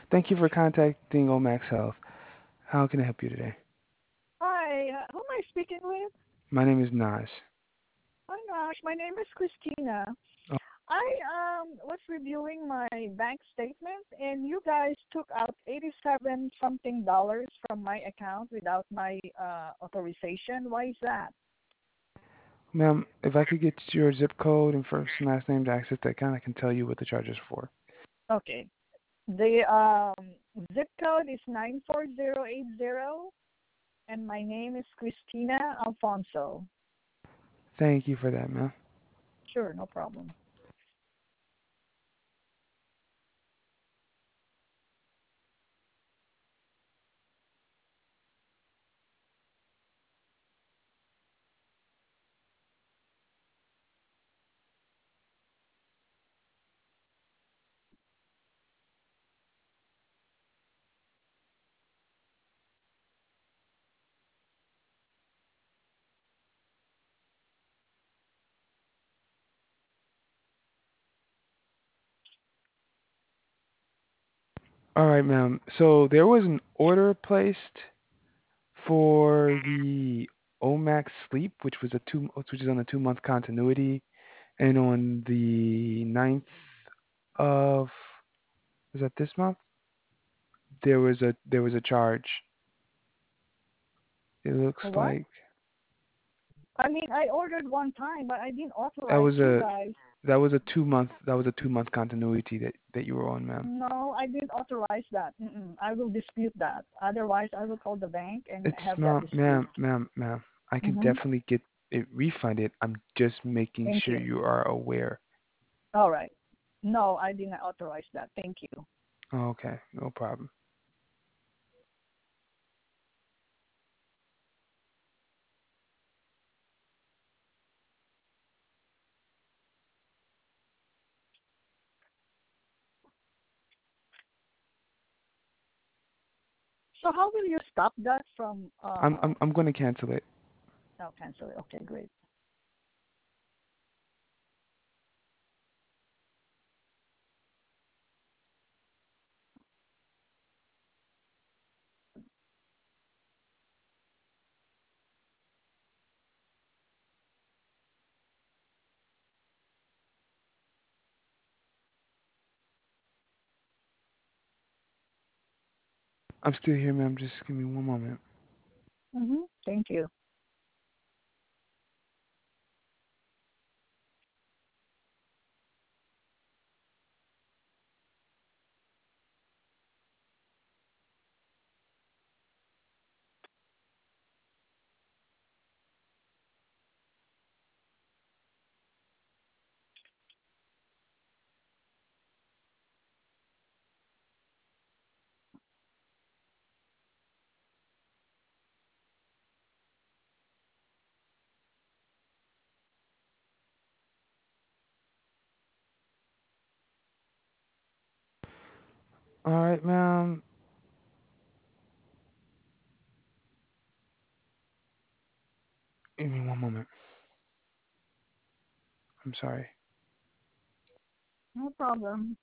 Thank you for contacting Omax Health. How can I help you today? Hi, who am I speaking with? My name is Naj. Hi, gosh, my name is Christina. Oh, I was reviewing my bank statement, and you guys took out 87 something dollars from my account without my authorization. Why is that? ma'am, if I could get your zip code and first and last name to access that account, I can tell you what the charge is for. Okay. The zip code is 94080, and my name is Christina Alfonso. Thank you for that, ma'am. Sure, no problem. All right, ma'am. So there was an order placed for the Omax Sleep, which is on a 2 month continuity, and on the 9th of was that this month? There was a charge. It looks What? like I mean, I ordered one time, but I didn't that authorize was you a guys. that was a 2 month continuity that you were on, ma'am. No, I didn't authorize that. I will dispute that. Otherwise, I will call the bank and It's have that ma'am, dispute. ma'am, ma'am, ma'am. I can Mm-hmm. definitely get it refunded. I'm just making Thank sure you. you are aware. All right. No, I did not authorize that. Thank you. Okay, no problem. So how will you stop that from I'm going to cancel it. no cancel it? Okay, great. I'm still here, ma'am. Just give me one moment. Thank you. All right, ma'am. Give me one moment. I'm sorry. No problem.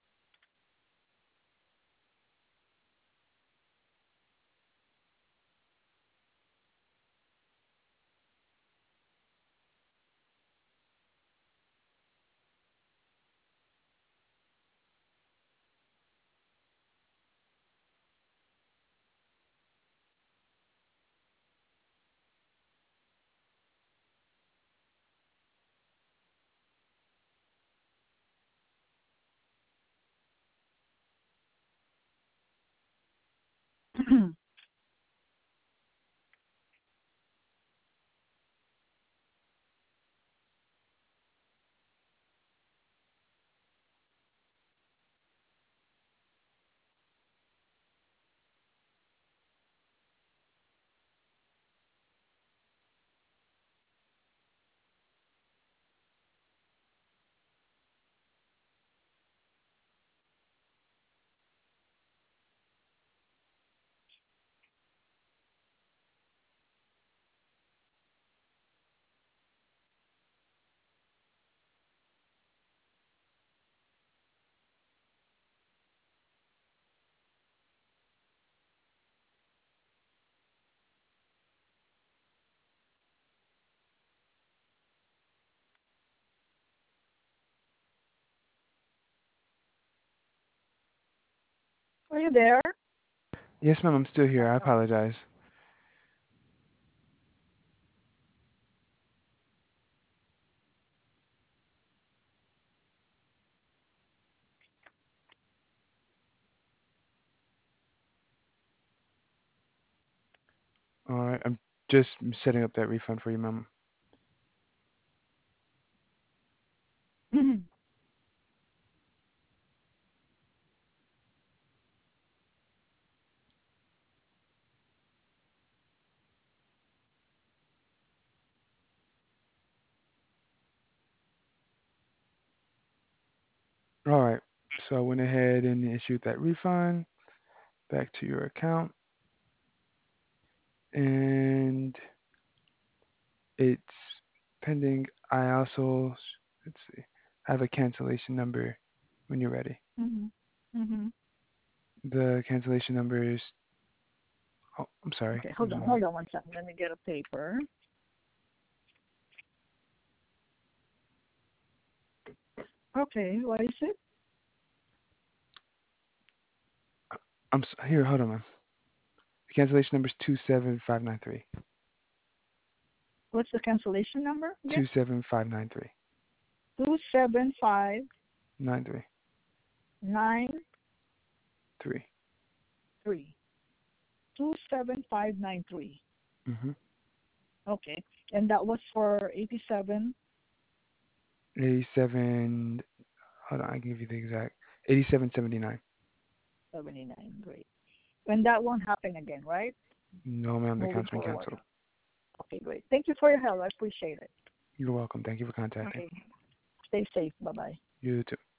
Are you there? Yes, ma'am. I'm still here. I Oh, apologize. All right. I'm just setting up that refund for you, ma'am. okay. All right. So I went ahead and issued that refund back to your account, and it's pending. I also, let's see, have a cancellation number when you're ready. Mhm. Mhm. The cancellation number is, oh, I'm sorry, Okay, give hold me a on, moment. hold on one second. Let me get a paper. Okay, what is it? Here, hold on, ma'am. The cancellation number is 27593. What's the cancellation number again? 27593. 275 93. 3. 27593. Mm-hmm. Okay, and that was for 87. 87, hold on, I can give you the exact. 8779. 79. Great. And that won't happen again, right? No, ma'am, the Moving account's been forward. canceled. Okay, great. Thank you for your help. I appreciate it. You're welcome. Thank you for contacting. Okay. Stay safe. Bye bye. You too.